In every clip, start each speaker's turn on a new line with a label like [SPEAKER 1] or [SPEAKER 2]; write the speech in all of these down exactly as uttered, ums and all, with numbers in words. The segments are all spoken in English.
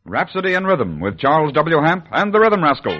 [SPEAKER 1] Rhapsody in Rhythm with Charles W. Hamp and the Rhythm Rascals.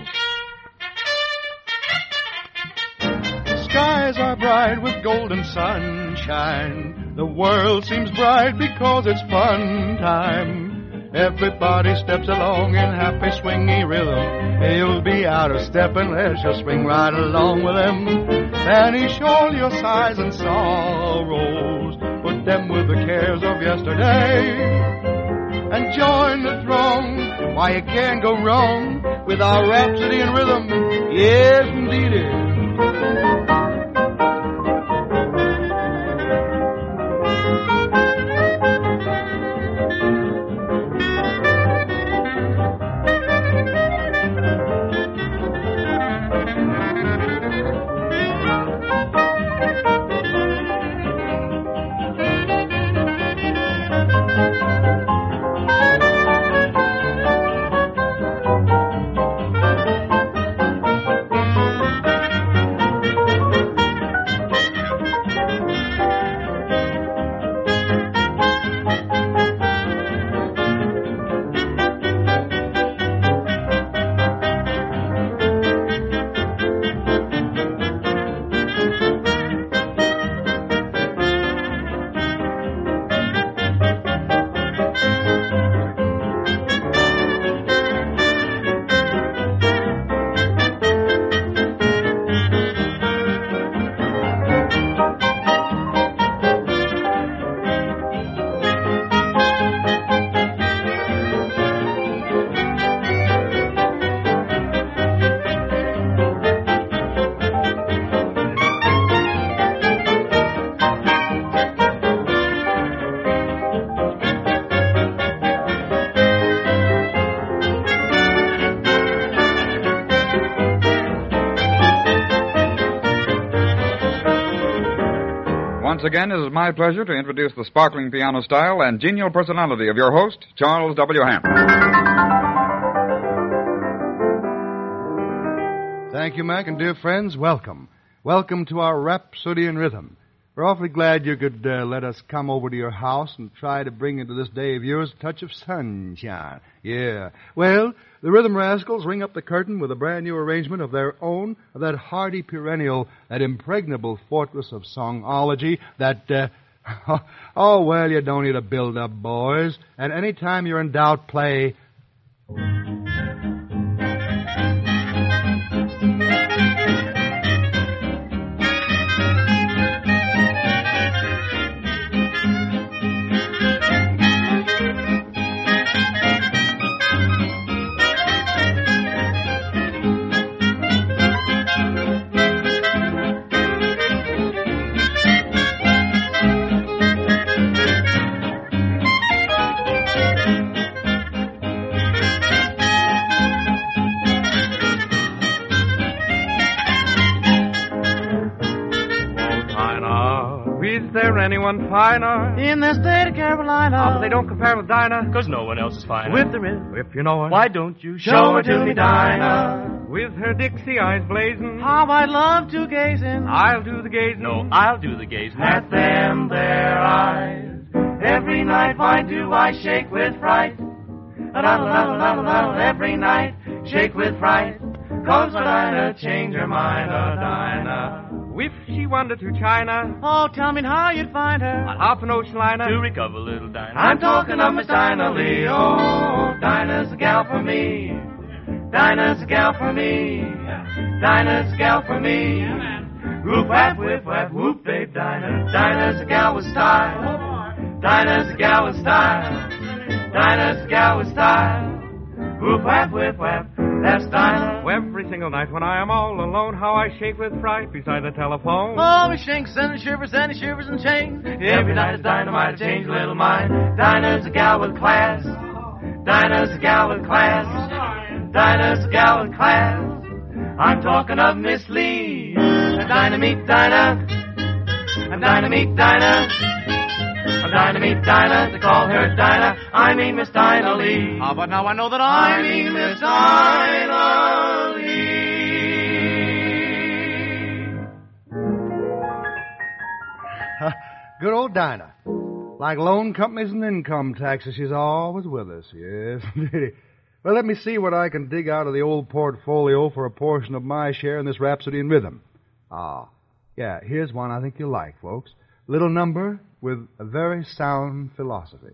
[SPEAKER 2] Skies are bright with golden sunshine. The world seems bright because it's fun time. Everybody steps along in happy swingy rhythm. You'll be out of step unless you swing right along with them. Banish all your sighs and sorrows, put them with the cares of yesterday, and join the throng. Why, you can't go wrong with our Rhapsody in Rhythm. Yes, indeedy.
[SPEAKER 1] Once again, it is my pleasure to introduce the sparkling piano style and genial personality of your host, Charles W. Hamp.
[SPEAKER 2] Thank you, Mac, and dear friends, welcome. Welcome to our Rhapsody in Rhythm. We're awfully glad you could uh, let us come over to your house and try to bring into this day of yours a touch of sunshine. Yeah. Well, the Rhythm Rascals ring up the curtain with a brand new arrangement of their own, of that hardy perennial, that impregnable fortress of songology, that, uh, oh, well, you don't need a build-up, boys. And any time you're in doubt, play...
[SPEAKER 3] Is there anyone finer
[SPEAKER 4] in the state of Carolina?
[SPEAKER 3] Oh, they don't compare with Dinah,
[SPEAKER 4] 'cause no one else is finer.
[SPEAKER 3] With the rhythm, if you know her.
[SPEAKER 4] Why don't you show her to me, Dinah?
[SPEAKER 3] With her Dixie eyes blazing,
[SPEAKER 4] how I'd love to gaze in.
[SPEAKER 3] I'll do the gazing.
[SPEAKER 4] No, I'll do the gazing at them their eyes. Every night, why do I shake with fright? Every night, shake with fright. 'Cause my Dinah change her mind, a Dinah.
[SPEAKER 3] If she wandered to China,
[SPEAKER 4] oh, tell me how you'd find her.
[SPEAKER 3] On half an ocean liner
[SPEAKER 4] to recover little Dinah. I'm talking of Miss Dinah Lee. Oh, Dinah's a gal for me. Dinah's a gal for me. Dinah's a gal for me. Whoop, whap, whip, whap, whoop, babe, Dinah. Dinah's a gal with style. Dinah's a gal with style. Dinah's a gal with style. Whoop, whap, whip, whap. That's Dinah.
[SPEAKER 3] Every single night when I am all alone, how I shake with fright beside the telephone.
[SPEAKER 4] Oh, me shinks and it shivers and it shivers and chains. Every night is dynamite to change a little mind. Dinah's a gal with class. Dinah's a gal with class. Dinah's a gal with class. I'm talking of Miss Lee. Dynamite Dinah. Dynamite Dinah. Dynamite Dinah, they call her Dinah. I mean Miss Dinah Lee.
[SPEAKER 3] Ah, but now I know that I,
[SPEAKER 4] I mean Miss Dinah Lee.
[SPEAKER 2] Good old Dinah. Like loan companies and income taxes, she's always with us. Yes, indeed. Well, let me see what I can dig out of the old portfolio for a portion of my share in this Rhapsody in Rhythm. Ah, yeah, here's one I think you'll like, folks. Little number with a very sound philosophy.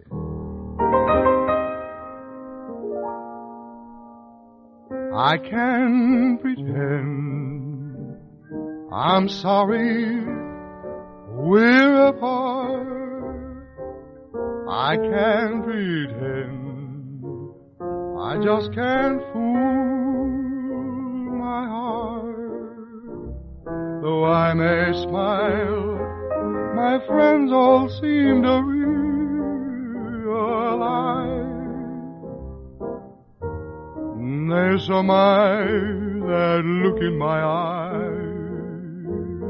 [SPEAKER 2] I can pretend I'm sorry we're apart. I can pretend I just can't fool my heart. Though I may smile, my friends all seem to realize they surmise that look in my eyes.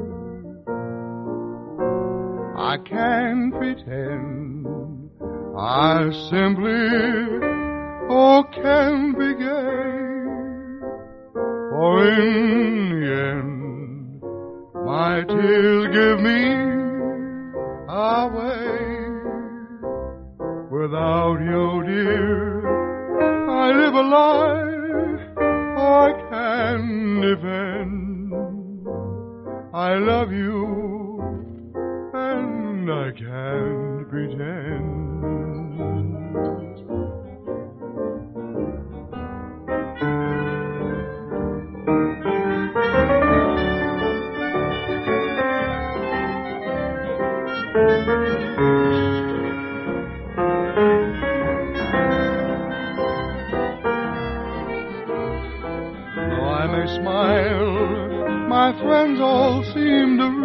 [SPEAKER 2] I can pretend I simply, oh, can be gay. For in the end, my tears give me away. Without you, dear, I live a life I can defend. I love you, and I can't pretend. Smile, my friends all seem to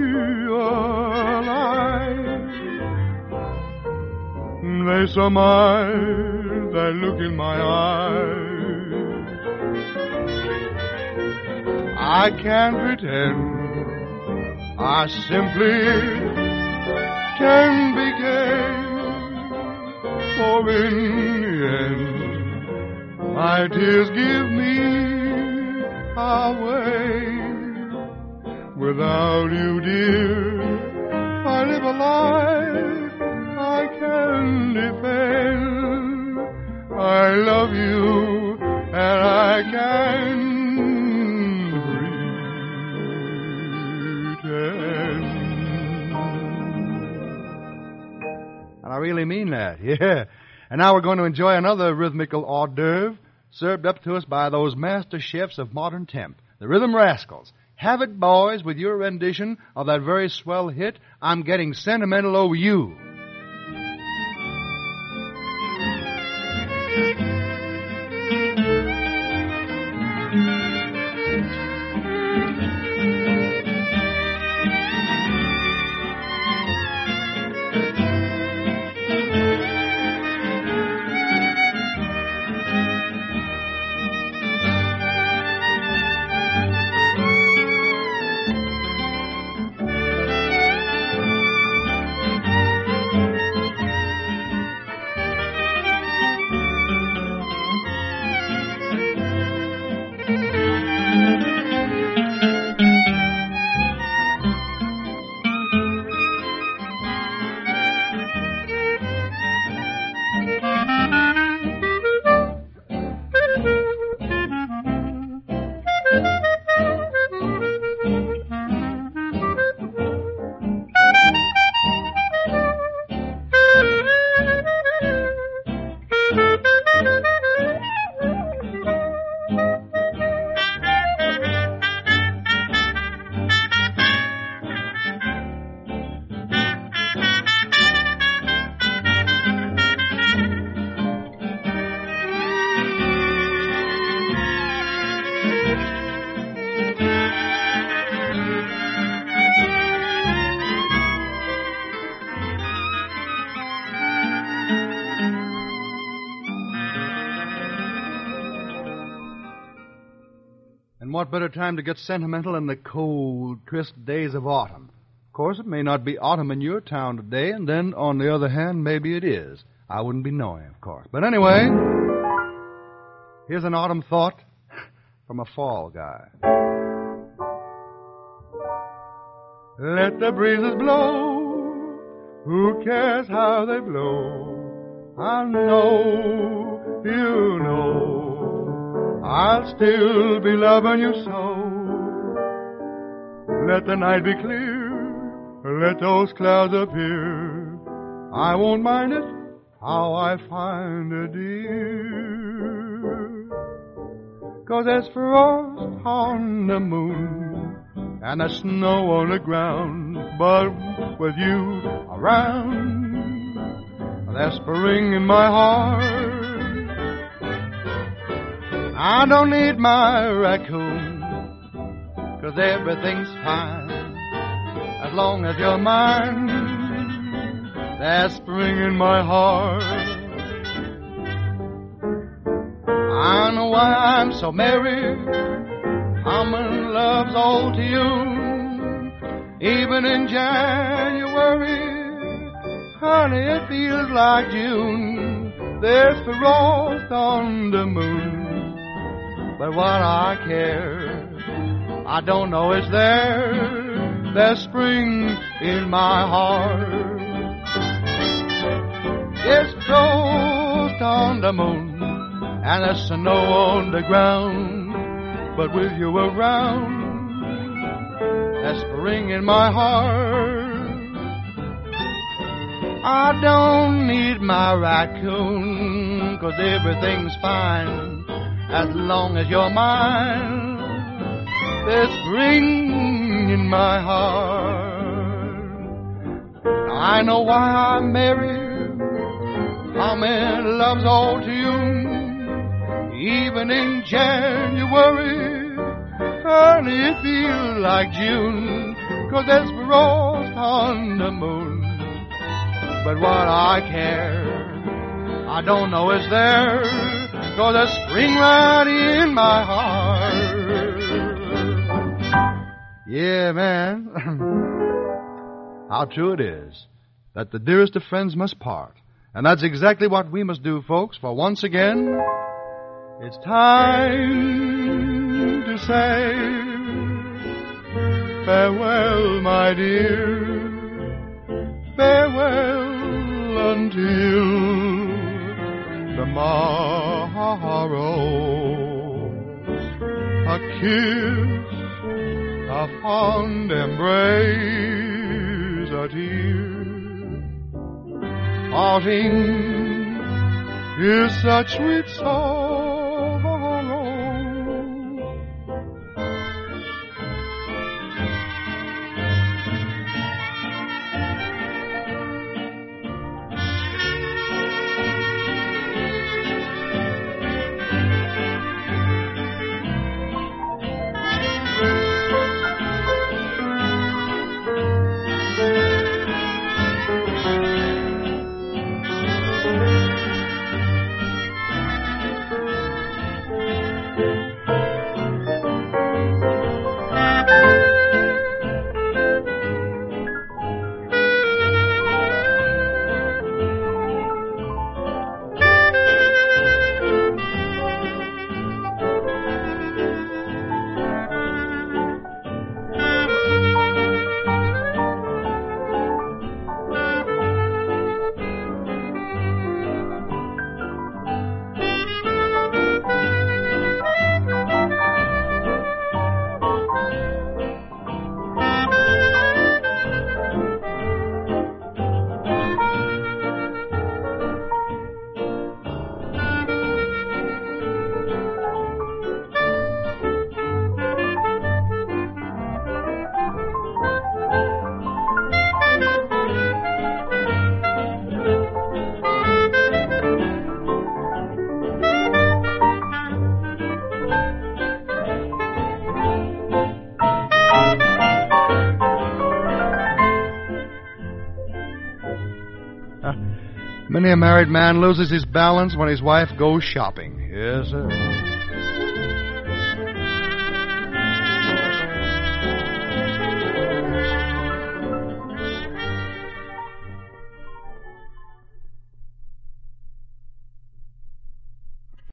[SPEAKER 2] realize. They surmise that look in my eyes. I can't pretend I simply can be gay. For in the end, my tears give me away. Without you, dear, I live a life I can defend. I love you, and I can pretend. And I really mean that, yeah. And now we're going to enjoy another rhythmical hors d'oeuvre served up to us by those master chefs of modern temp, the Rhythm Rascals. Have it, boys, with your rendition of that very swell hit, I'm Getting Sentimental Over You. And what better time to get sentimental than the cold, crisp days of autumn? Of course, it may not be autumn in your town today, and then, on the other hand, maybe it is. I wouldn't be knowing, of course. But anyway, here's an autumn thought from a fall guy. Let the breezes blow, Who cares how they blow? I know, you know, I'll still be loving you so. Let the night be clear, let those clouds appear. I won't mind it, how I find a dear. 'Cause there's frost on the moon and the snow on the ground, but with you around, there's spring in my heart. I don't need my raccoon, 'cause everything's fine as long as you're mine. There's spring in my heart. I know why I'm so merry, humming love's old tune. Even in January, honey, it feels like June. There's the frost on the moon, but what I care, I don't know it's there. There's spring in my heart. It's frost on the moon and the snow on the ground, but with you around, there's spring in my heart. I don't need my raccoon, 'cause everything's fine as long as you're mine. There's spring in my heart. I know why I'm married, I'm in love's old tune. Even in January, honey, it feels like June. 'Cause there's frost on the moon, but what I care, I don't know it's there. 'Cause there's spring right in my heart. Yeah, man. How true it is that the dearest of friends must part. And that's exactly what we must do, folks, for once again, it's time to say farewell, my dear. Farewell until the morrow. A kiss, a fond embrace, a tear. Parting is such sweet sorrow. Many a married man loses his balance when his wife goes shopping. Yes, sir.